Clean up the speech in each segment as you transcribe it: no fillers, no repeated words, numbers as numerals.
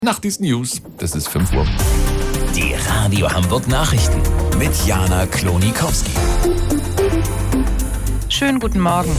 Nach diesen News, das ist 5 Uhr. Die Radio Hamburg Nachrichten mit Jana Klonikowski. Schönen guten Morgen.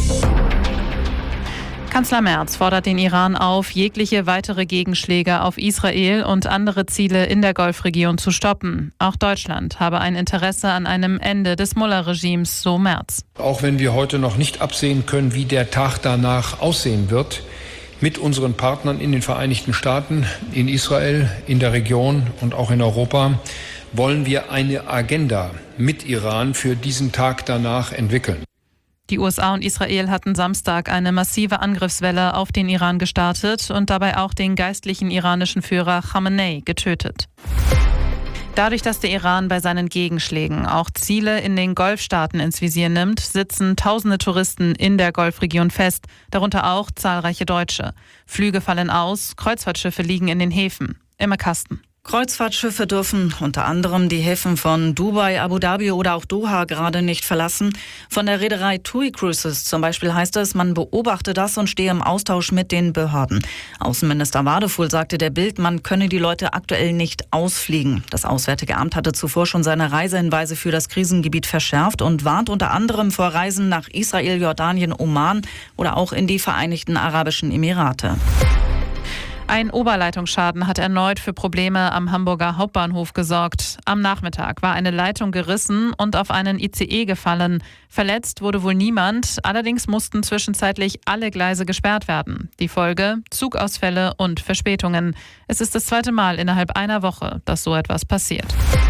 Kanzler Merz fordert den Iran auf, jegliche weitere Gegenschläge auf Israel und andere Ziele in der Golfregion zu stoppen. Auch Deutschland habe ein Interesse an einem Ende des Mullah-Regimes, so Merz. Auch wenn wir heute noch nicht absehen können, wie der Tag danach aussehen wird, mit unseren Partnern in den Vereinigten Staaten, in Israel, in der Region und auch in Europa, wollen wir eine Agenda mit Iran für diesen Tag danach entwickeln. Die USA und Israel hatten Samstag eine massive Angriffswelle auf den Iran gestartet und dabei auch den geistlichen iranischen Führer Khamenei getötet. Dadurch, dass der Iran bei seinen Gegenschlägen auch Ziele in den Golfstaaten ins Visier nimmt, sitzen tausende Touristen in der Golfregion fest, darunter auch zahlreiche Deutsche. Flüge fallen aus, Kreuzfahrtschiffe liegen in den Häfen. Emma Kasten. Kreuzfahrtschiffe dürfen unter anderem die Häfen von Dubai, Abu Dhabi oder auch Doha gerade nicht verlassen. Von der Reederei TUI Cruises zum Beispiel heißt es, man beobachte das und stehe im Austausch mit den Behörden. Außenminister Wadefuhl sagte der Bild, man könne die Leute aktuell nicht ausfliegen. Das Auswärtige Amt hatte zuvor schon seine Reisehinweise für das Krisengebiet verschärft und warnt unter anderem vor Reisen nach Israel, Jordanien, Oman oder auch in die Vereinigten Arabischen Emirate. Ein Oberleitungsschaden hat erneut für Probleme am Hamburger Hauptbahnhof gesorgt. Am Nachmittag war eine Leitung gerissen und auf einen ICE gefallen. Verletzt wurde wohl niemand, allerdings mussten zwischenzeitlich alle Gleise gesperrt werden. Die Folge: Zugausfälle und Verspätungen. Es ist das zweite Mal innerhalb einer Woche, dass so etwas passiert.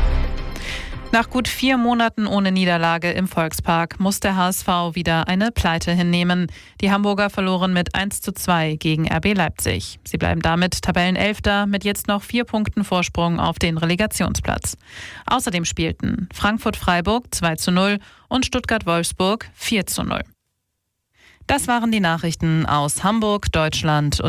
Nach gut 4 Monaten ohne Niederlage im Volkspark muss der HSV wieder eine Pleite hinnehmen. Die Hamburger verloren mit 1:2 gegen RB Leipzig. Sie bleiben damit Tabellenelfter mit jetzt noch 4 Punkten Vorsprung auf den Relegationsplatz. Außerdem spielten Frankfurt-Freiburg 2:0 und Stuttgart-Wolfsburg 4:0. Das waren die Nachrichten aus Hamburg, Deutschland und